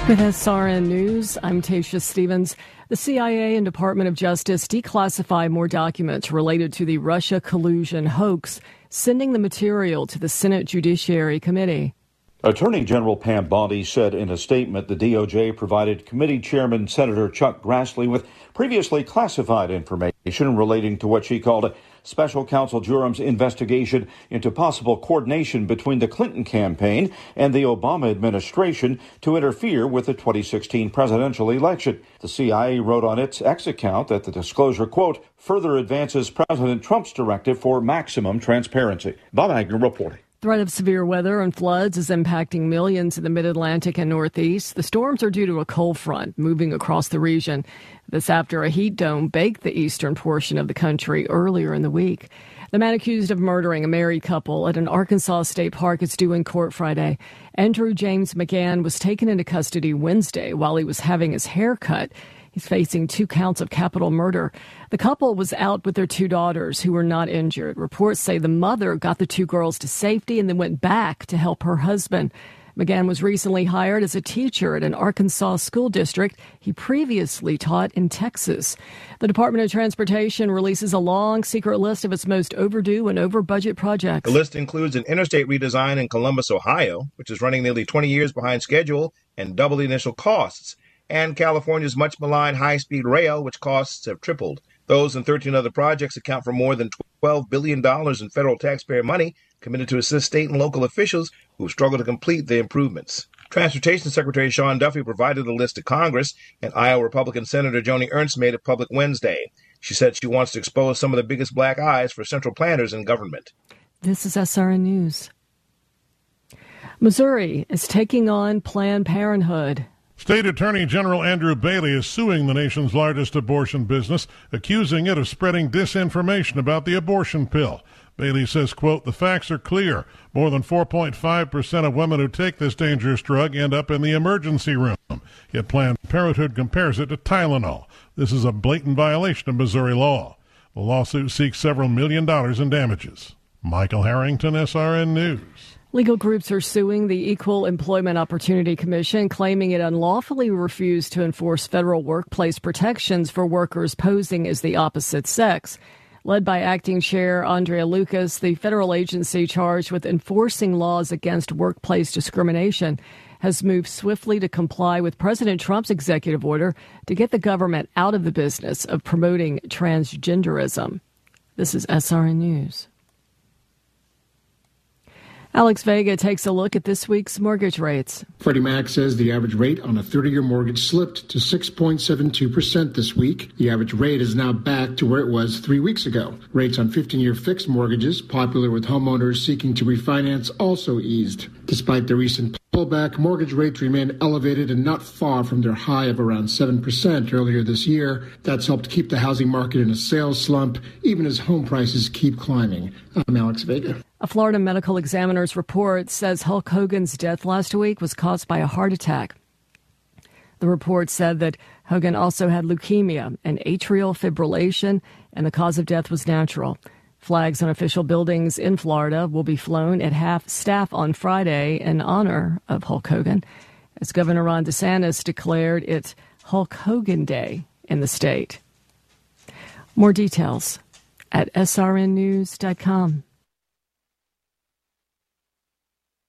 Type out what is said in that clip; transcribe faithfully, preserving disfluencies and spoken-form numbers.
With S R N News, I'm Tasha Stevens. The C I A and Department of Justice declassify more documents related to the Russia collusion hoax, sending the material to the Senate Judiciary Committee. Attorney General Pam Bondi said in a statement the D O J provided committee chairman Senator Chuck Grassley with previously classified information relating to what she called Special Counsel Durham's investigation into possible coordination between the Clinton campaign and the Obama administration to interfere with the twenty sixteen presidential election. The C I A wrote on its X account that the disclosure, quote, further advances President Trump's directive for maximum transparency. Bob Agnew reporting. Threat of severe weather and floods is impacting millions in the mid-Atlantic and Northeast. The storms are due to a cold front moving across the region. This after a heat dome baked the eastern portion of the country earlier in the week. The man accused of murdering a married couple at an Arkansas state park is due in court Friday. Andrew James McGann was taken into custody Wednesday while he was having his hair cut. He's facing two counts of capital murder. The couple was out with their two daughters who were not injured. Reports say the mother got the two girls to safety and then went back to help her husband. McGann was recently hired as a teacher at an Arkansas school district he previously taught in Texas. The Department of Transportation releases a long secret list of its most overdue and over-budget projects. The list includes an interstate redesign in Columbus, Ohio, which is running nearly twenty years behind schedule and double the initial costs, and California's much-maligned high-speed rail, which costs have tripled. Those and thirteen other projects account for more than twelve billion dollars in federal taxpayer money committed to assist state and local officials who struggle to complete the improvements. Transportation Secretary Sean Duffy provided the list to Congress, and Iowa Republican Senator Joni Ernst made it public Wednesday. She said she wants to expose some of the biggest black eyes for central planners in government. This is S R N News. Missouri is taking on Planned Parenthood. State Attorney General Andrew Bailey is suing the nation's largest abortion business, accusing it of spreading disinformation about the abortion pill. Bailey says, quote, the facts are clear. More than four point five percent of women who take this dangerous drug end up in the emergency room. Yet Planned Parenthood compares it to Tylenol. This is a blatant violation of Missouri law. The lawsuit seeks several million dollars in damages. Michael Harrington, S R N News. Legal groups are suing the Equal Employment Opportunity Commission, claiming it unlawfully refused to enforce federal workplace protections for workers posing as the opposite sex. Led by Acting Chair Andrea Lucas, the federal agency charged with enforcing laws against workplace discrimination has moved swiftly to comply with President Trump's executive order to get the government out of the business of promoting transgenderism. This is S R N News. Alex Vega takes a look at this week's mortgage rates. Freddie Mac says the average rate on a thirty-year mortgage slipped to six point seven two percent this week. The average rate is now back to where it was three weeks ago. Rates on fifteen-year fixed mortgages, popular with homeowners seeking to refinance, also eased. Despite the recent pullback, mortgage rates remain elevated and not far from their high of around seven percent earlier this year. That's helped keep the housing market in a sales slump, even as home prices keep climbing. I'm Alex Vega. A Florida medical examiner's report says Hulk Hogan's death last week was caused by a heart attack. The report said that Hogan also had leukemia and atrial fibrillation, and the cause of death was natural. Flags on official buildings in Florida will be flown at half staff on Friday in honor of Hulk Hogan, as Governor Ron DeSantis declared it Hulk Hogan Day in the state. More details at S R N news dot com.